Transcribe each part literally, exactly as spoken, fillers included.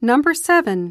Number seven.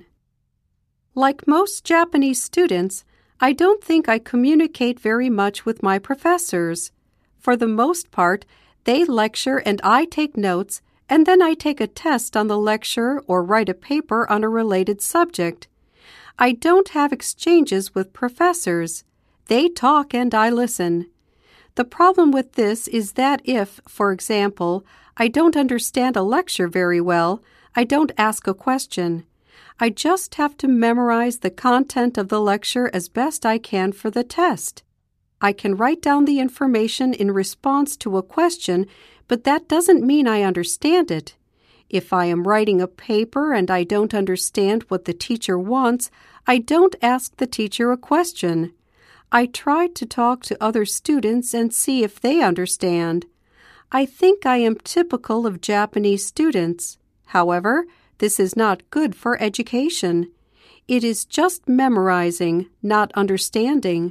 Like most Japanese students, I don't think I communicate very much with my professors. For the most part, they lecture and I take notes, and then I take a test on the lecture or write a paper on a related subject. I don't have exchanges with professors. They talk and I listen. The problem with this is that if, for example, I don't understand a lecture very well, I don't ask a question. I just have to memorize the content of the lecture as best I can for the test. I can write down the information in response to a question, but that doesn't mean I understand it. If I am writing a paper and I don't understand what the teacher wants, I don't ask the teacher a question. I try to talk to other students and see if they understand. I think I am typical of Japanese students. However, this is not good for education. It is just memorizing, not understanding.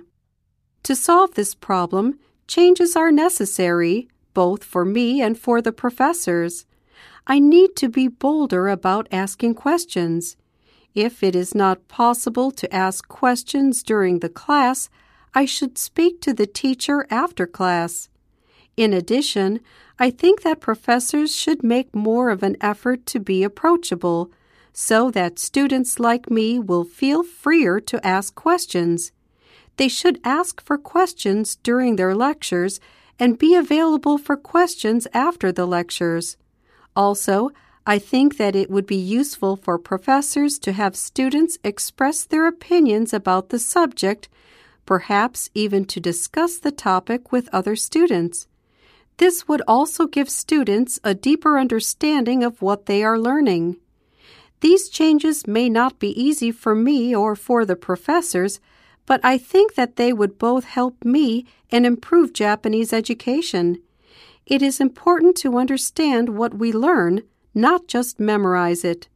To solve this problem, changes are necessary, both for me and for the professors. I need to be bolder about asking questions. If it is not possible to ask questions during the class, I should speak to the teacher after class. In addition, I think that professors should make more of an effort to be approachable, so that students like me will feel freer to ask questions. They should ask for questions during their lectures and be available for questions after the lectures. Also, I think that it would be useful for professors to have students express their opinions about the subject, perhaps even to discuss the topic with other students. This would also give students a deeper understanding of what they are learning. These changes may not be easy for me or for the professors, but I think that they would both help me and improve Japanese education. It is important to understand what we learn, not just memorize it.